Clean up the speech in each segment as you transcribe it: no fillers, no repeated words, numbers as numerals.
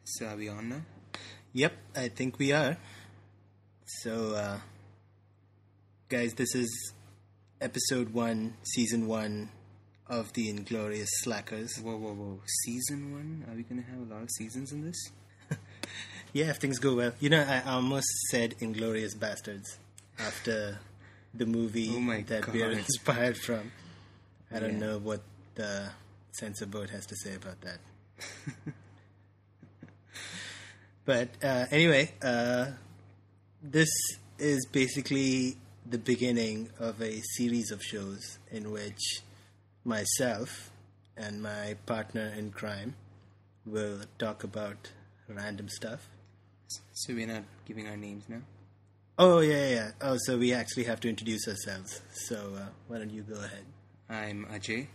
So are we on now? Yep, I think we are. So, guys, this is episode 1, season 1 of the Inglorious Slackers. Whoa. Season 1? Are we going to have a lot of seasons in this? Yeah, if things go well. You know, I almost said Inglorious Bastards after the movie that we are inspired from. I don't know what the censor board has to say about that. But anyway, this is basically the beginning of a series of shows in which myself and my partner in crime will talk about random stuff. So we're not giving our names now? Oh, yeah. Oh, so we actually have to introduce ourselves. So why don't you go ahead? I'm Ajay.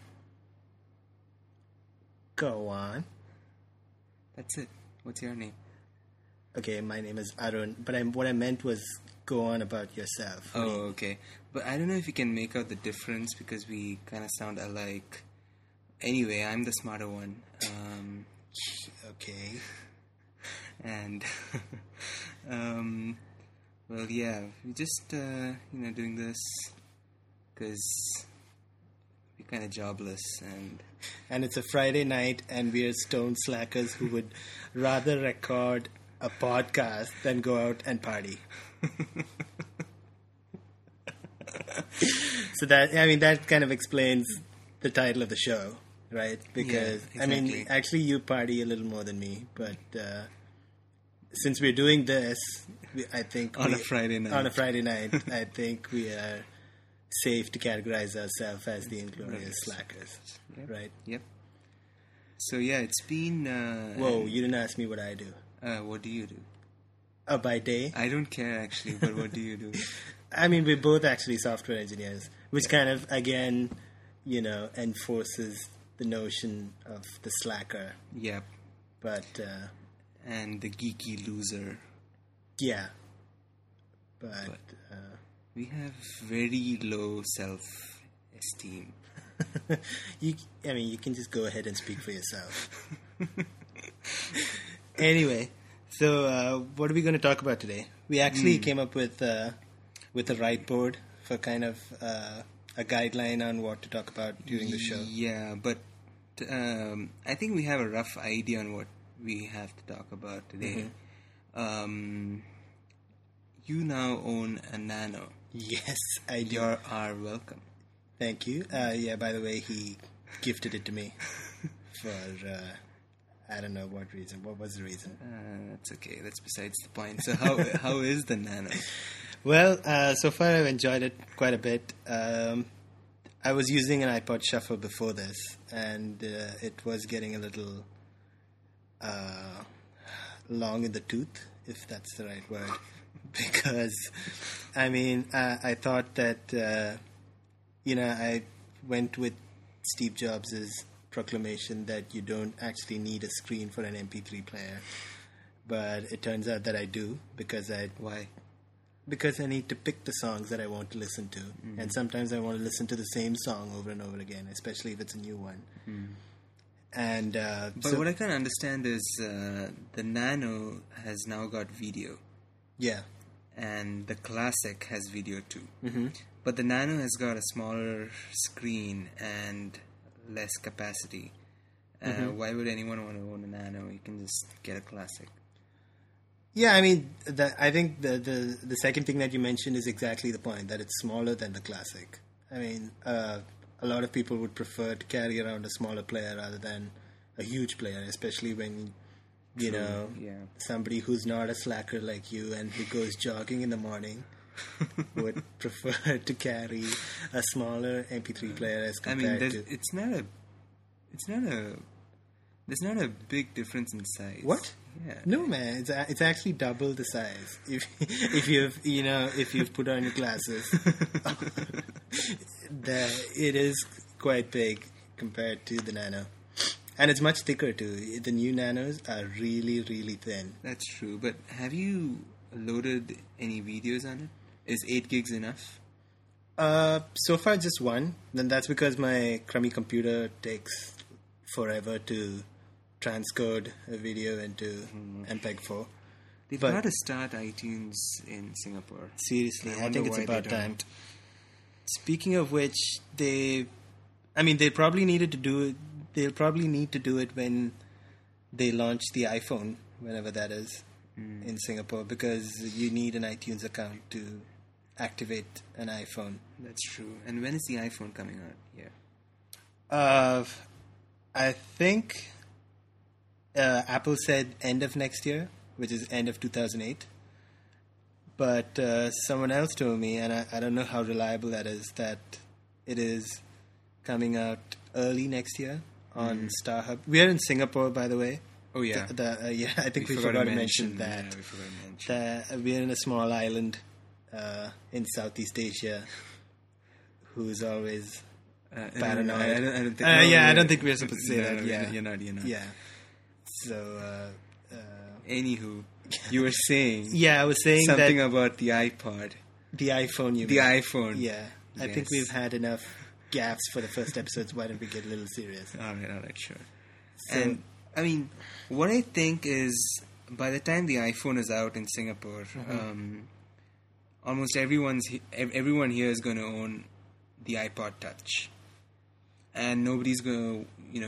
Go on. That's it. What's your name? Okay, my name is Arun, but what I meant was go on about yourself. Oh, okay. But I don't know if you can make out the difference because we kind of sound alike. Anyway, I'm the smarter one. Okay. And, well, yeah, we just, doing this because we're kind of jobless And it's a Friday night and we're stone slackers who would rather record a podcast than go out and party. So that kind of explains the title of the show, right? Because, yeah, exactly. actually you party a little more than me, but since we're doing this, I think... On a Friday night, I think we are safe to categorize ourselves as the Inglorious Slackers, right? Yep. So, yeah, it's been... Whoa, you didn't ask me what I do. What do you do? By day? I don't care, actually, but what do you do? We're both actually software engineers, which kind of, again, enforces the notion of the slacker. Yep. But... and the geeky loser. Yeah. But we have very low self-esteem. You can just go ahead and speak for yourself. Anyway, so what are we going to talk about today? We actually came up with a whiteboard for kind of a guideline on what to talk about during the show. Yeah, but I think we have a rough idea on what we have to talk about today. Mm-hmm. You now own a Nano. Yes, I do. You are welcome. Thank you. By the way, he gifted it to me for... I don't know what reason. What was the reason? That's okay. That's besides the point. So how is the Nano? Well, so far I've enjoyed it quite a bit. I was using an iPod Shuffle before this, and it was getting a little long in the tooth, if that's the right word. Because, I thought that, I went with Steve Jobs' proclamation that you don't actually need a screen for an MP3 player, but it turns out that I do Why? Because I need to pick the songs that I want to listen to, and sometimes I want to listen to the same song over and over again, especially if it's a new one. And but what I can't understand is the Nano has now got video. Yeah. And the Classic has video too. But the Nano has got a smaller screen and less capacity. Why would anyone want to own a Nano? You can just get a Classic. Yeah, I think the second thing that you mentioned is exactly the point, that it's smaller than the Classic. A lot of people would prefer to carry around a smaller player rather than a huge player, especially when, somebody who's not a slacker like you and who goes jogging in the morning would prefer to carry a smaller MP3 player as compared to... There's not a big difference in size. What? Yeah. No, man. It's actually double the size. If you've put on your glasses, it is quite big compared to the Nano, and it's much thicker too. The new Nanos are really, really thin. That's true. But have you loaded any videos on it? Is 8 gigs enough? So far just one. Then that's because my crummy computer takes forever to transcode a video into MPEG-4. They've But- got to start iTunes in Singapore. Seriously, I wonder think it's why they about time. don't. Speaking of which, they probably needed to do it. They'll probably need to do it when they launch the iPhone, whenever that is, in Singapore, because you need an iTunes account to activate an iPhone. That's true. And when is the iPhone coming out? Yeah. I think Apple said end of next year, which is end of 2008. But someone else told me, and I don't know how reliable that is, that it is coming out early next year on StarHub. We are in Singapore, by the way. Oh, yeah. I think we forgot to mention that. Yeah, we forgot to mention. We are in a small island in Southeast Asia who's always paranoid. I don't think. I don't think we're supposed to say that. No, Yeah, you're not. Yeah. So, Anywho, you were saying yeah, I was saying something that about the iPod, the iPhone. the iPhone. Yeah, I think Yes. we've had enough gaps for the first episodes. Why don't we get a little serious? All right, sure. So- And I mean, what I think is, by the time the iPhone is out in Singapore, almost everyone here is going to own the iPod Touch, and nobody's going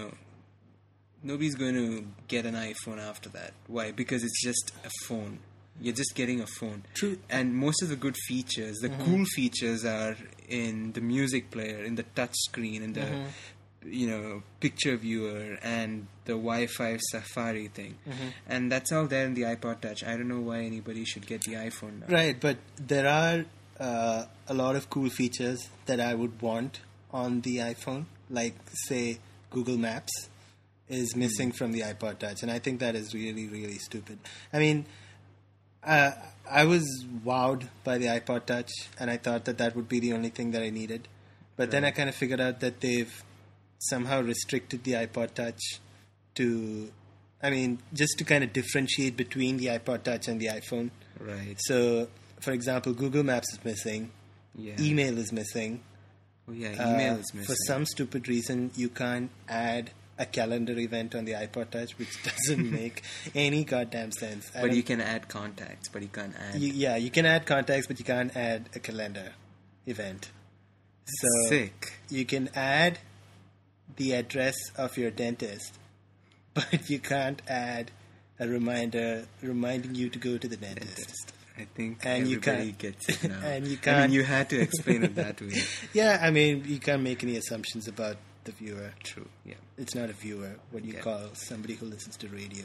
to get an iPhone after that. Why? Because it's just a phone. You're just getting a phone. True. And most of the good features, the cool features, are in the music player, in the touch screen, in the picture viewer, and the Wi-Fi Safari thing. And that's all there in the iPod Touch. I don't know why anybody should get the iPhone now. Right, but there are a lot of cool features that I would want on the iPhone, like, say, Google Maps is missing from the iPod Touch, and I think that is really, really stupid. I mean, I was wowed by the iPod Touch, and I thought that would be the only thing that I needed. But then I kind of figured out that they've somehow restricted the iPod Touch to, just to kind of differentiate between the iPod Touch and the iPhone. Right. So, for example, Google Maps is missing. Yeah. Email is missing. Oh, yeah, email is missing. For some stupid reason, you can't add a calendar event on the iPod Touch, which doesn't make any goddamn sense. But you can add contacts, but you can't add... You can add contacts, but you can't add a calendar event. So Sick. you can add the address of your dentist, but you can't add a reminder reminding you to go to the dentist. I think And you everybody can't- gets it now. and you I can't- mean, you had to explain it that way. Yeah, you can't make any assumptions about the viewer. True, yeah. It's not a viewer. What do you Yeah. call somebody who listens to radio?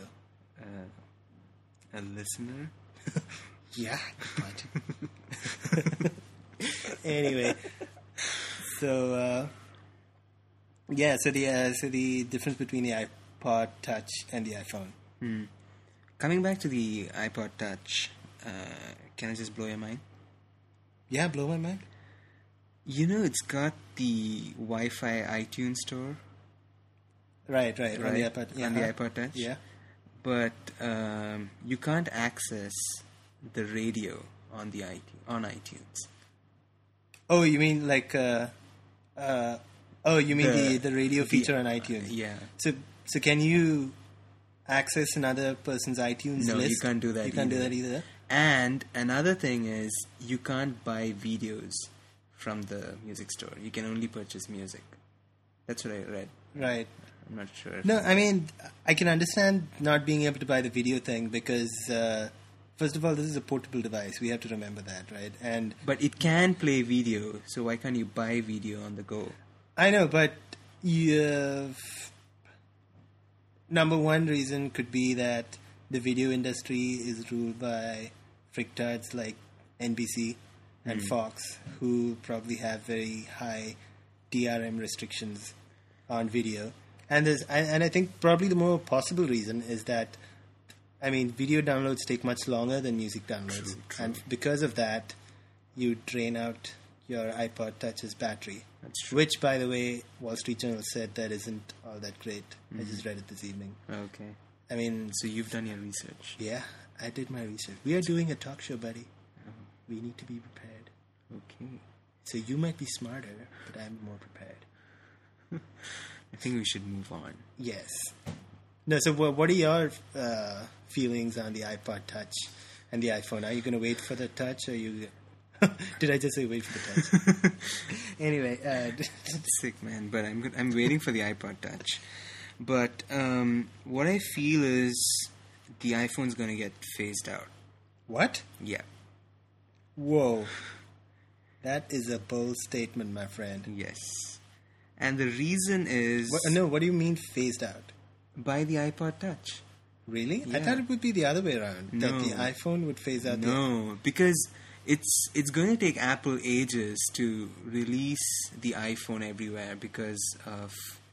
A listener? Yeah, but anyway, so the difference between the iPod Touch and the iPhone. Coming back to the iPod Touch, can I just blow your mind? Yeah, blow my mind. It's got the Wi-Fi iTunes store, Right. On the right? iPod, On the iPod Touch. Yeah. But you can't access the radio on iTunes. Oh, you mean like the radio feature on iTunes? Yeah. So can you access another person's iTunes No, list? you can't do that You can't do either. that either. And another thing is, you can't buy videos from the music store. You can only purchase music. That's what I read. Right. I'm not sure. No, I can understand not being able to buy the video thing because, first of all, this is a portable device. We have to remember that, right? But it can play video, so why can't you buy video on the go? I know, but number one reason could be that the video industry is ruled by freaktards like NBC and Fox, who probably have very high DRM restrictions on video. And I think probably the more possible reason is that, video downloads take much longer than music downloads. True. And because of that, you drain out your iPod Touch's battery. That's true. Which, by the way, Wall Street Journal said that isn't all that great. I just read it this evening. Okay. So you've done your research. Yeah, I did my research. We are doing a talk show, buddy. We need to be prepared. Okay. So you might be smarter, but I'm more prepared. I think we should move on. Yes. No, so what are your feelings on the iPod Touch and the iPhone? Are you going to wait for the Touch, or you? Did I just say wait for the Touch? Anyway, sick man, but I'm waiting for the iPod Touch. But what I feel is the iPhone's going to get phased out. What? Yeah. Whoa. That is a bold statement, my friend. Yes. And the reason is... what do you mean phased out? By the iPod Touch. Really? Yeah. I thought it would be the other way around. No. That the iPhone would phase out No, because it's going to take Apple ages to release the iPhone everywhere because of,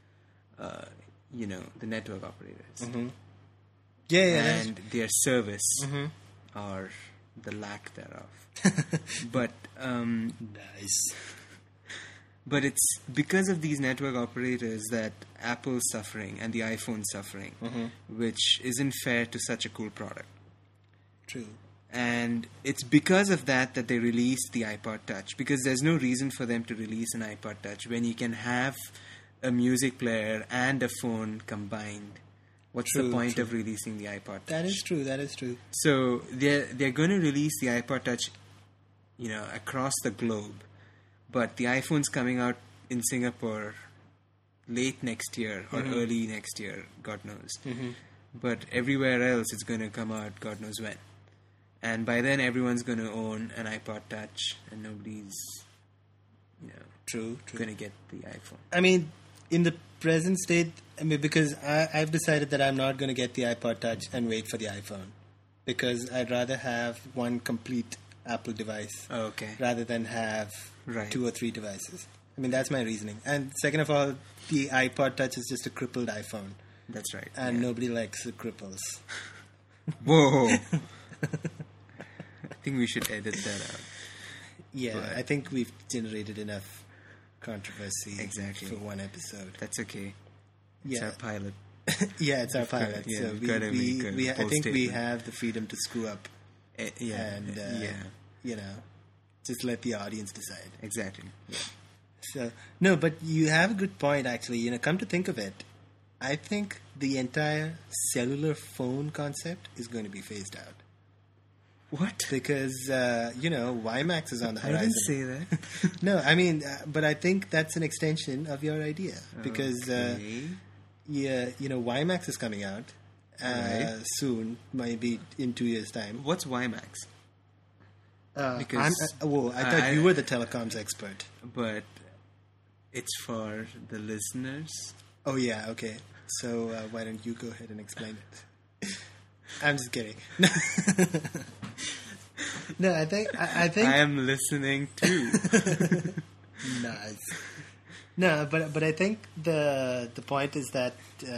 the network operators. Mm-hmm. Yeah. And their service or the lack thereof. But nice. But it's because of these network operators that Apple's suffering and the iPhone's suffering, which isn't fair to such a cool product. True. And it's because of that they released the iPod Touch, because there's no reason for them to release an iPod Touch when you can have a music player and a phone combined. What's the point of releasing the iPod Touch? That is true. So they're going to release the iPod Touch, across the globe, but the iPhone's coming out in Singapore late next year or early next year, God knows. But everywhere else, it's going to come out God knows when. And by then, everyone's going to own an iPod Touch, and nobody's, True. going to get the iPhone. I mean, in the present state, because I've decided that I'm not going to get the iPod Touch and wait for the iPhone, because I'd rather have one complete Apple device rather than have 2 or 3 devices. I mean, that's my reasoning. And second of all, the iPod Touch is just a crippled iPhone. That's right. And nobody likes the cripples. Whoa. I think we should edit that out. Yeah, but I think we've generated enough controversy for one episode. That's okay. It's our pilot. Yeah, it's our pilot. Yeah, so I think we have the freedom to screw up. Just let the audience decide. Exactly. Yeah. So no, but you have a good point. Actually, come to think of it, I think the entire cellular phone concept is going to be phased out. What? Because WiMAX is on the horizon. I didn't say that. No, I mean, but I think that's an extension of your idea, because WiMAX is coming out soon, maybe in 2 years' time. What's WiMAX? Because I thought you were the telecoms expert. But it's for the listeners. Oh yeah, okay. So why don't you go ahead and explain it? I'm just kidding. No, I think I am listening too. Nice. No, but I think the point is that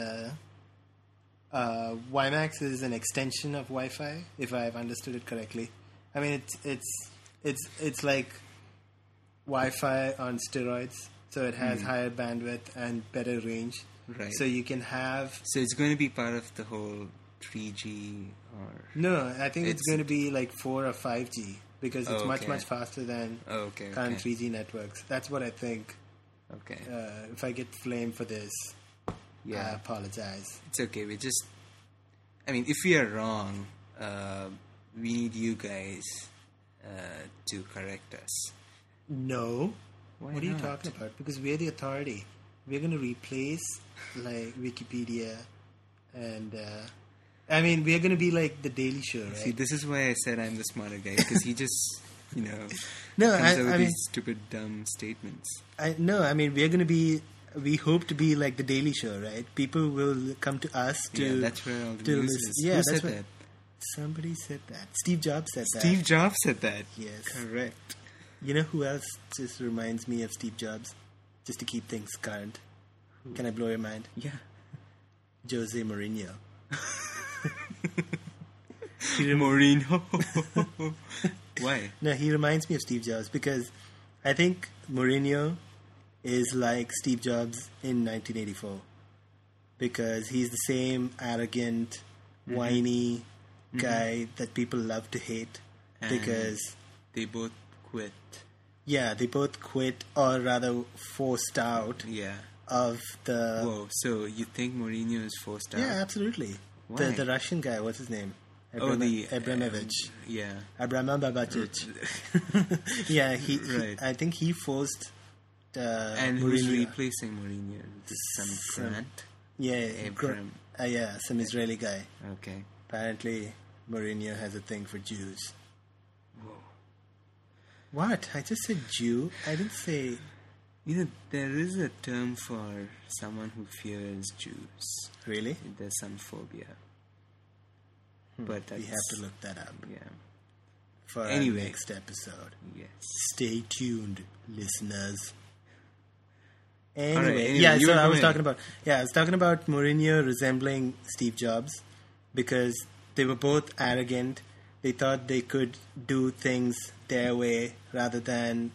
WiMAX is an extension of Wi-Fi, if I've understood it correctly. I mean, it's like Wi-Fi on steroids, so it has higher bandwidth and better range. Right. So you can have. So it's going to be part of the whole 3G or. No, I think it's going to be like 4 or 5G, because it's much faster than current 3G networks. That's what I think. Okay. If I get flamed for this, I apologize. It's okay. If we are wrong, we need you guys to correct us. No. Why what are not? You talking about? Because we're the authority. We're going to replace like Wikipedia and... we're going to be like the Daily Show, right? See, this is why I said I'm the smarter guy, because he just, No, comes up with these stupid, dumb statements. we're going to be... We hope to be like the Daily Show, right? People will come to us to... Yeah, that's where all the news is. Yeah, Who said that? Somebody said that. Steve Jobs said that. Steve Jobs said that. Yes. Correct. You know who else just reminds me of Steve Jobs? Just to keep things current. Who? Can I blow your mind? Yeah. Jose Mourinho. Mourinho. Why? No, he reminds me of Steve Jobs because I think Mourinho is like Steve Jobs in 1984, because he's the same arrogant, whiny guy that people love to hate, and because they both quit. Yeah, they both quit, or rather forced out. Yeah. of the... Whoa, so you think Mourinho is forced out? Yeah, absolutely. Why? The Russian guy, what's his name? Abramovich. Yeah. Abramovich. Yeah, Right. I think he forced And who's Mourinho. replacing Mourinho? Some Grant? Yeah, Abram. yeah, some Israeli guy. Okay. Apparently, Mourinho has a thing for Jews. Whoa. What? I just said Jew. I didn't say... You know, there is a term for someone who fears Jews. Really? There's some phobia. But that's... We have to look that up Yeah. for our Anyway. next episode. Yes. Stay tuned, listeners. Anyway, Yeah, you so were I was going. talking about Mourinho resembling Steve Jobs because they were both arrogant. They thought they could do things their way rather than,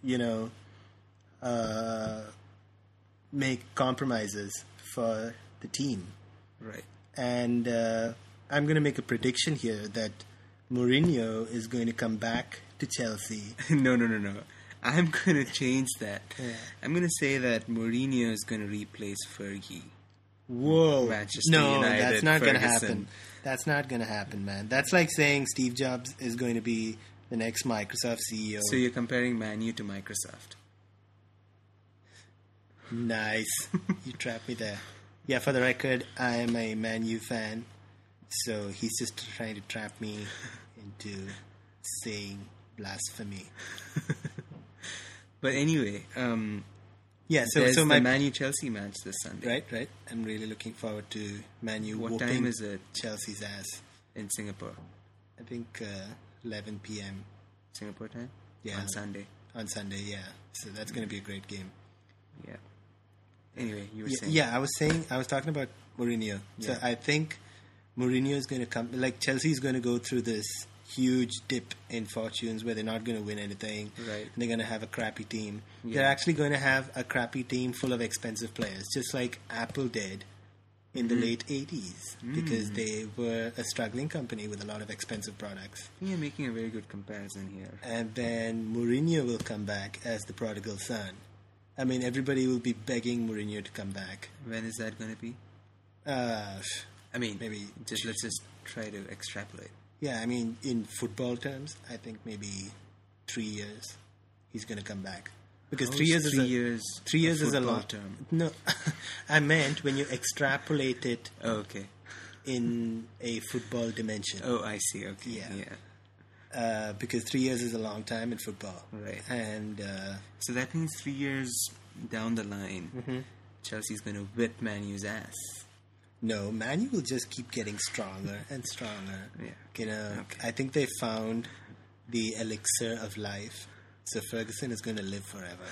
make compromises for the team. Right. And I'm going to make a prediction here that Mourinho is going to come back to Chelsea. No. I'm going to change that. Yeah. I'm going to say that Mourinho is going to replace Fergie. Whoa. Manchester no, United, that's not going to Ferguson. happen. That's not going to happen, man. That's like saying Steve Jobs is going to be the next Microsoft CEO. So you're comparing Man U to Microsoft. Nice. You trapped me there. Yeah, for the record, I am a Man U fan. So he's just trying to trap me into saying blasphemy. But anyway, Yeah, there's so the my... Man U Chelsea match this Sunday. Right. I'm really looking forward to Man U What whooping time is it Chelsea's ass. in Singapore? I think 11 p.m. Singapore time? Yeah. On Sunday. on Sunday, yeah. So that's going to be a great game. Yeah. Anyway, you were saying. Yeah, I was talking about Mourinho. So Yeah. I think Mourinho is going to come, like Chelsea is going to go through this huge dip in fortunes where they're not going to win anything. Right. And they're going to have a crappy team. Yeah. They're actually going to have a crappy team full of expensive players, just like Apple did in the late 80s, because they were a struggling company with a lot of expensive products. You're making a very good comparison here. And then Mourinho will come back as the prodigal son. I mean, everybody will be begging Mourinho to come back. When is that going to be? I mean, maybe let's just try to extrapolate. Yeah, I mean, in football terms, I think maybe 3 years he's going to come back. Because How 3 years is is 3 years 3 years is a football long term? No, I meant when you extrapolate it Oh, okay. in a football dimension. Oh, I see. Okay. Yeah. Because 3 years is a long time in football. Right. And So that means 3 years down the line, Chelsea's going to whip Man U's ass. no, Man U will just keep getting stronger and stronger. Yeah. You know, Okay. I think they found the elixir of life. So Ferguson is going to live forever.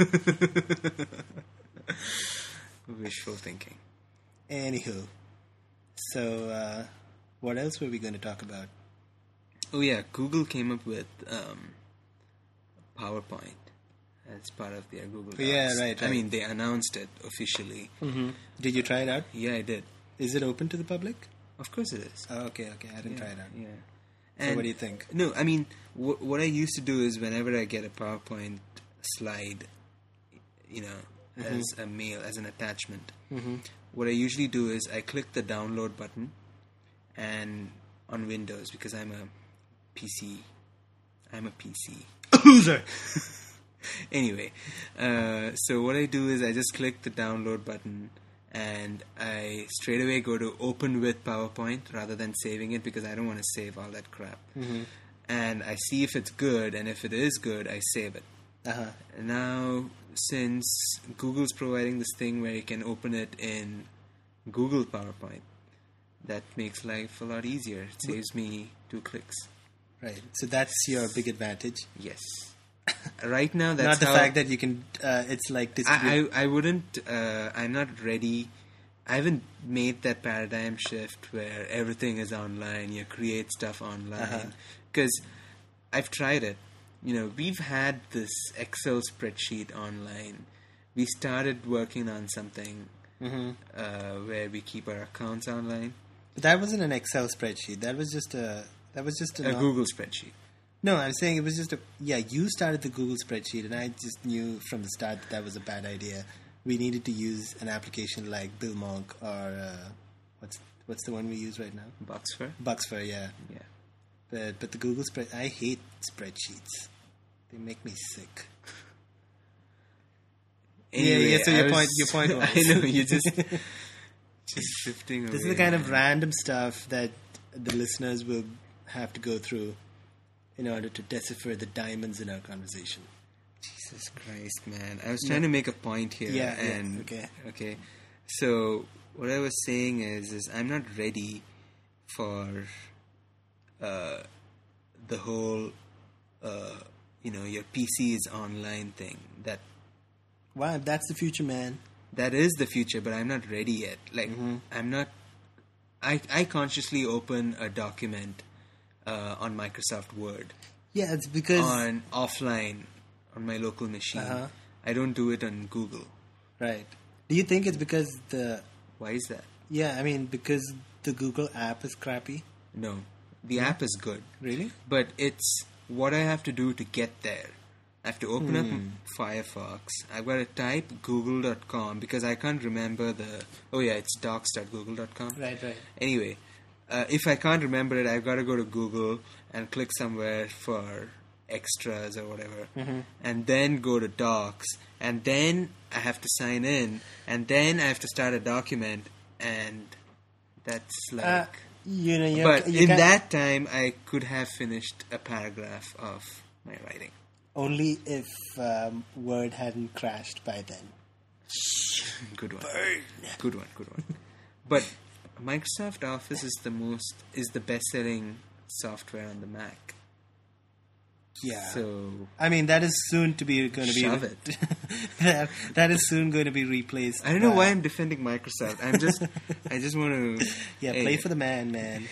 Wishful thinking. Anywho, so what else were we going to talk about? Oh yeah, Google came up with PowerPoint as part of their Google Docs. Yeah, right. I mean, they announced it officially. Did you try it out? Yeah, I did. Is it open to the public? Of course it is. Oh, okay. I didn't try it out. Yeah. So what do you think? No, I mean, what I used to do is whenever I get a PowerPoint slide, you know, as a mail, as an attachment, what I usually do is I click the download button and on Windows, because I'm a PC. Loser! Anyway, so what I do is I just click the download button and I straight away go to open with PowerPoint rather than saving it, because I don't want to save all that crap. And I see if it's good, and if it is good, I save it. And now, since Google's providing this thing where you can open it in Google PowerPoint, that makes life a lot easier. It saves me 2 clicks. Right. So that's your big advantage. Yes. Right now, that's Not the how fact that you can. It's like distribute. I wouldn't. I'm not ready. I haven't made that paradigm shift where everything is online. You create stuff online, because I've tried it. You know, we've had this Excel spreadsheet online. We started working on something where we keep our accounts online. That wasn't an Excel spreadsheet. That was just a. A Google spreadsheet. No, I'm saying it was just a... Yeah, you started the Google spreadsheet, and I just knew from the start that was a bad idea. we needed to use an application like Bill Monk or what's the one we use right now? Buxfer, yeah. Yeah. But the Google I hate spreadsheets. They make me sick. Anyway, so your point was. I know, you just shifting away. This is the kind of random stuff that the listeners will have to go through in order to decipher the diamonds in our conversation. Jesus Christ, man. I was trying to make a point here. Yeah, Okay. So, what I was saying is I'm not ready for the whole, your PC is online thing. Wow, that's the future, man. That is the future, but I'm not ready yet. Like, I'm not... I consciously open a document on Microsoft Word. Yeah, it's because... On offline, on my local machine. I don't do it on Google. Right. Do you think it's because Why is that? Yeah, I mean, because the Google app is crappy? No. The app is good. Really? But it's what I have to do to get there. I have to open up Firefox. I've got to type google.com because I can't remember it's docs.google.com. Right. Anyway, if I can't remember it, I've got to go to Google and click somewhere for extras or whatever. And then go to docs. And then I have to sign in. And then I have to start a document. And that's like... but in that time, I could have finished a paragraph of my writing. Only if Word hadn't crashed by then. Good one. Good one. But Microsoft Office is the best-selling software on the Mac. Yeah. So I mean, that is soon to be going to be shove it. that is soon going to be replaced. I don't know why I'm defending Microsoft. I just want to. Yeah, play for the man.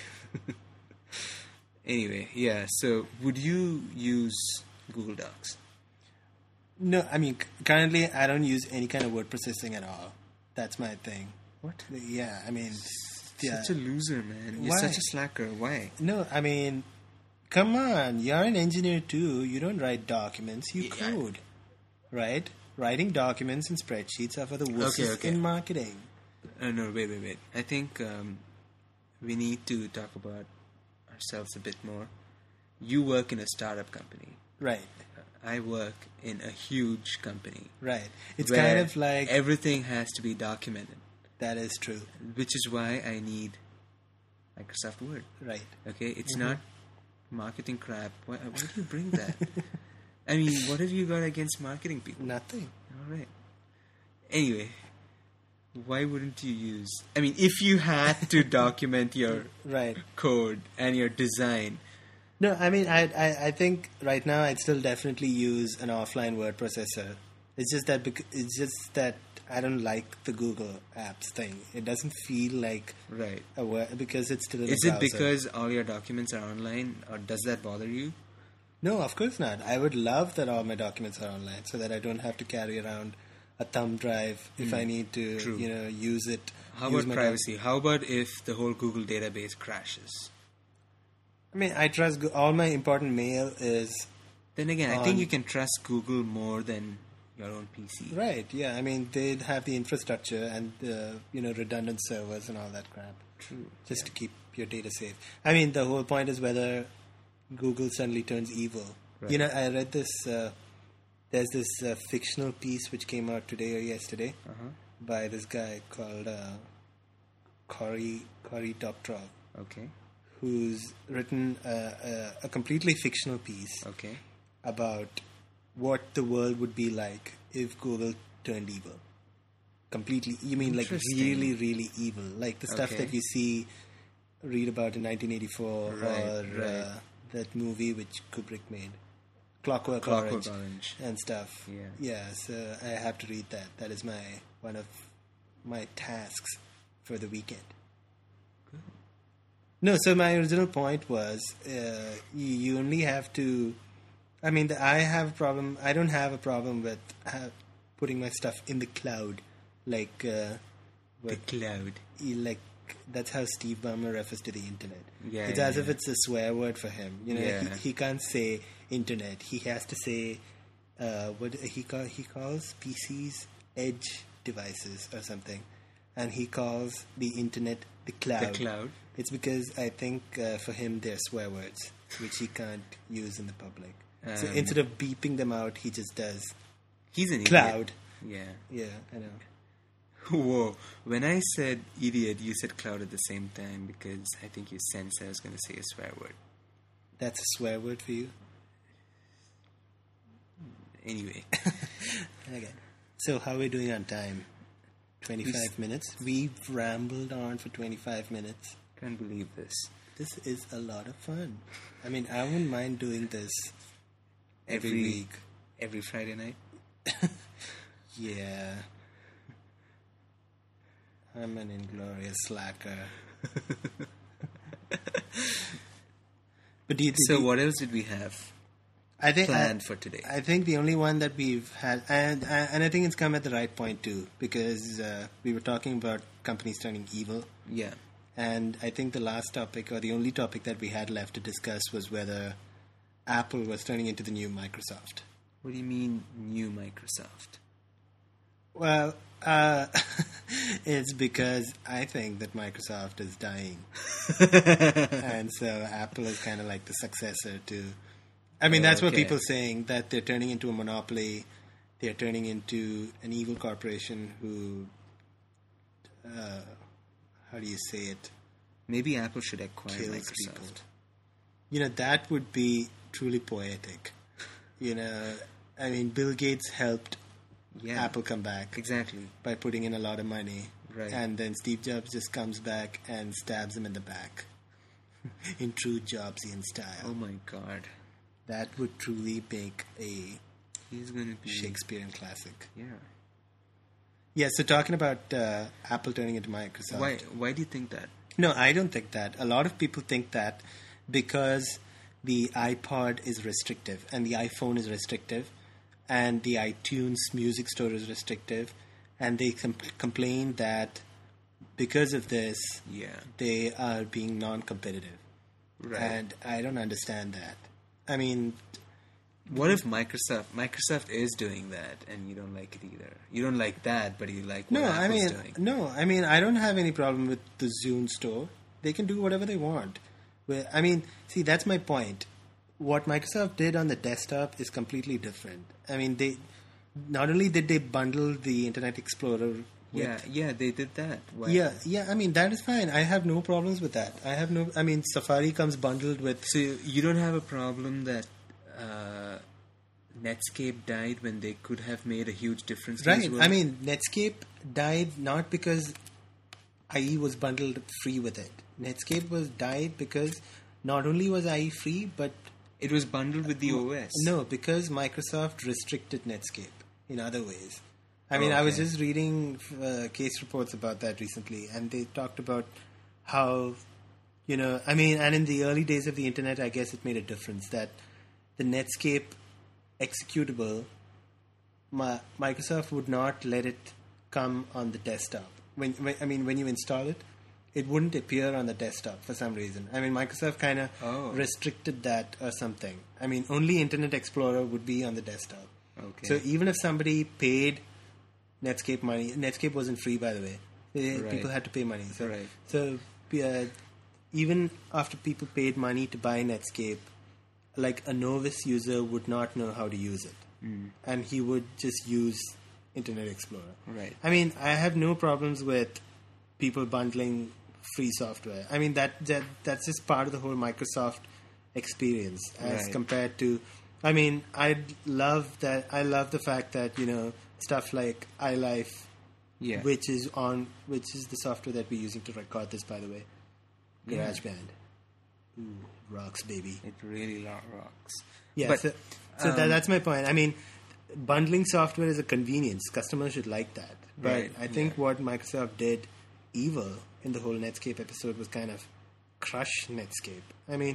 Anyway, yeah. So, would you use Google Docs? No, I mean, currently I don't use any kind of word processing at all. That's my thing. What? Yeah, I mean... Such a loser, man. You're such a slacker. Why? No, I mean, come on. You're an engineer too. You don't write documents. You code. Right? Writing documents and spreadsheets are for the wusses in marketing. No, wait. I think we need to talk about ourselves a bit more. You work in a startup company. Right. I work in a huge company. Right. It's kind of like... everything has to be documented. That is true. Which is why I need Microsoft Word. Right. Okay? It's not marketing crap. Why do you bring that? I mean, what have you got against marketing people? Nothing. All right. Anyway, why wouldn't you use... I mean, if you had to document your code and your design... No, I mean, I think right now I'd still definitely use an offline word processor. It's just that I don't like the Google Apps thing. It doesn't feel like a word because it's still in a browser. Is it because all your documents are online, or does that bother you? No, of course not. I would love that all my documents are online so that I don't have to carry around a thumb drive if I need to, use it. How about privacy? How about if the whole Google database crashes? I mean, I trust all my important mail is... Then again, I think you can trust Google more than your own PC. Right, yeah. I mean, they'd have the infrastructure and, redundant servers and all that crap. True. Just to keep your data safe. I mean, the whole point is whether Google suddenly turns evil. Right. I read this... there's this fictional piece which came out today or yesterday by this guy called Cory Doctorow. Okay. Who's written a completely fictional piece about what the world would be like if Google turned evil. Completely. You mean like really, really evil? Like the stuff that you read about in 1984 or that movie which Kubrick made. Clockwork Orange and stuff. Yeah, so I have to read that. That is one of my tasks for the weekend. No, so my original point was you only have to... I mean, I have a problem... I don't have a problem with putting my stuff in the cloud. Like... the cloud. Like, that's how Steve Ballmer refers to the internet. Yeah, it's as if it's a swear word for him. He can't say internet. He has to say... what he calls PCs? Edge devices or something, and he calls the internet the cloud. The cloud. It's because I think for him they're swear words, which he can't use in the public. So instead of beeping them out, he just does He's an cloud. idiot. Yeah, I know. Whoa. When I said idiot, you said cloud at the same time because I think you sensed I was going to say a swear word. That's a swear word for you? Anyway. Okay. So how are we doing on time? 25 minutes? We've rambled on for 25 minutes. Can't believe this. This is a lot of fun. I mean, I wouldn't mind doing this every week. Every Friday night? Yeah. I'm an inglorious slacker. But so what else did we have planned for today? I think the only one that we've had, and I think it's come at the right point too, because we were talking about companies turning evil. Yeah. And I think the last topic, or the only topic that we had left to discuss, was whether Apple was turning into the new Microsoft. What do you mean, new Microsoft? Well, it's because I think that Microsoft is dying. And so Apple is kind of like the successor to... I mean, that's what people are saying, that they're turning into a monopoly. They're turning into an evil corporation who... how do you say it? Maybe Apple should acquire Kills Microsoft. people. You know, that would be truly poetic. You know, I mean, Bill Gates helped Apple come back. Exactly. By putting in a lot of money. Right. And then Steve Jobs just comes back and stabs him in the back. In true Jobsian style. Oh my God. That would truly make a He's gonna be Shakespearean classic. Yeah. Yeah, so talking about Apple turning into Microsoft. Why do you think that? No, I don't think that. A lot of people think that because the iPod is restrictive and the iPhone is restrictive and the iTunes music store is restrictive, and they complain that because of this, they are being non-competitive. Right. And I don't understand that. I mean... What if Microsoft is doing that and you don't like it either? You don't like that, but you like what Apple's doing. No, I mean, I don't have any problem with the Zune store. They can do whatever they want. I mean, see, that's my point. What Microsoft did on the desktop is completely different. I mean, they not only did they bundle the Internet Explorer with... Yeah, they did that. Why? Yeah, I mean, that is fine. I have no problems with that. I mean, Safari comes bundled with... So you don't have a problem that... Netscape died when they could have made a huge difference. Right. I mean, Netscape died not because IE was bundled free with it. Netscape died because not only was IE free, but it was bundled with the OS. No, because Microsoft restricted Netscape in other ways. I mean, I was just reading case reports about that recently, and they talked about how, you know, I mean, and in the early days of the internet, I guess it made a difference that the Netscape executable, Microsoft would not let it come on the desktop. When you install it, it wouldn't appear on the desktop for some reason. I mean, Microsoft kind of restricted that or something. I mean, only Internet Explorer would be on the desktop. Okay. So even if somebody paid Netscape money, Netscape wasn't free, by the way. People had to pay money. So even after people paid money to buy Netscape, like a novice user would not know how to use it. And he would just use Internet Explorer. Right. I mean, I have no problems with people bundling free software. I mean, that's just part of the whole Microsoft experience as compared to... I mean, I love the fact that, you know, stuff like iLife, which is the software that we're using to record this, by the way. GarageBand. Ooh, rocks, baby. It really rocks. Yeah, but, so that's my point. I mean, bundling software is a convenience. Customers should like that. But I think what Microsoft did evil in the whole Netscape episode was kind of crush Netscape. I mean,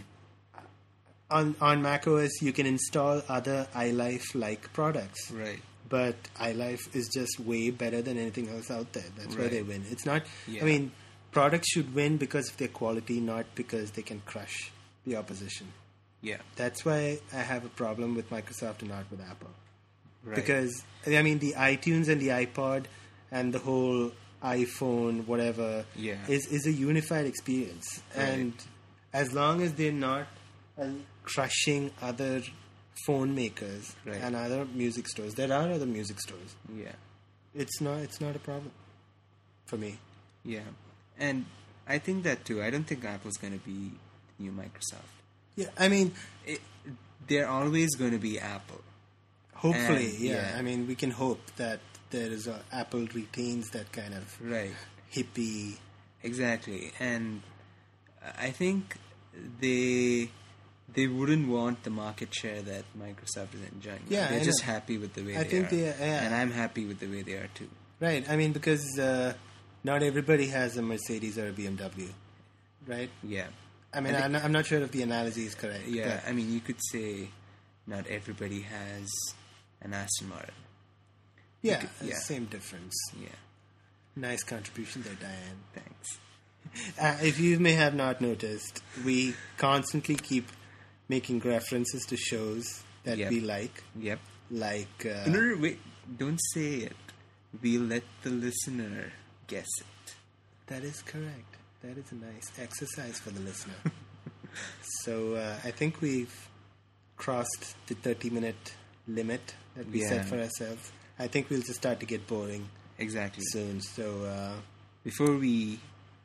on macOS, you can install other iLife-like products. Right. But iLife is just way better than anything else out there. That's why they win. It's not... Yeah. I mean... Products should win because of their quality, not because they can crush the opposition. Yeah. That's why I have a problem with Microsoft and not with Apple. Right. Because, I mean, the iTunes and the iPod and the whole iPhone, whatever, Yeah. is a unified experience. Right. And as long as they're not crushing other phone makers Right. and other music stores, there are other music stores. Yeah. It's not a problem for me. Yeah. And I think that too. I don't think Apple's going to be the new Microsoft. Yeah, I mean, They're always going to be Apple. hopefully, And, yeah. yeah. I mean, we can hope that Apple retains that kind of Right. hippie. Exactly. And I think they wouldn't want the market share that Microsoft is enjoying. Yeah, They're I just know. happy with the way I they think are. yeah. And I'm happy with the way they are too. Right. I mean, because not everybody has a Mercedes or a BMW, right? Yeah. I mean, I'm not sure if the analogy is correct. Yeah, but I mean, you could say not everybody has an Aston Martin. yeah, yeah. same difference. Yeah, Nice contribution there, Diane. thanks. If you may have not noticed, we constantly keep making references to shows that Yep. we like. Yep. Like, No, wait, don't say it. We'll let the listener guess it. that is correct. That is a nice exercise for the listener. So I think we've crossed the 30-minute limit that we set Yeah. for ourselves. I think we'll just start to get boring Exactly. soon. So Before we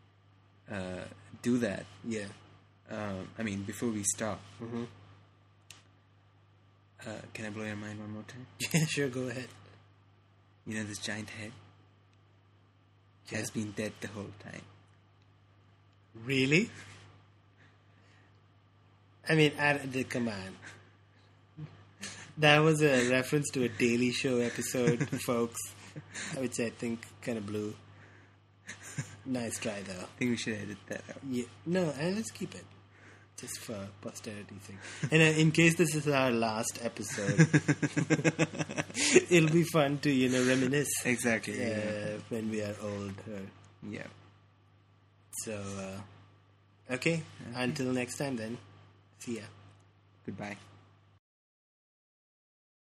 do that, yeah. before we stop, Mm-hmm. can I blow your mind one more time? Yeah, sure, go ahead. You know this giant head Yeah. has been dead the whole time. Really? I mean, come on. That was a reference to a Daily Show episode, folks, which I think kind of blew. Nice try, though. I think we should edit that out. Yeah, no, and let's keep it. Just for posterity's sake. And in case this is our last episode, it'll be fun to, reminisce. Exactly. Yeah. When we are older. Yeah. So, okay. Until next time then. See ya. Goodbye.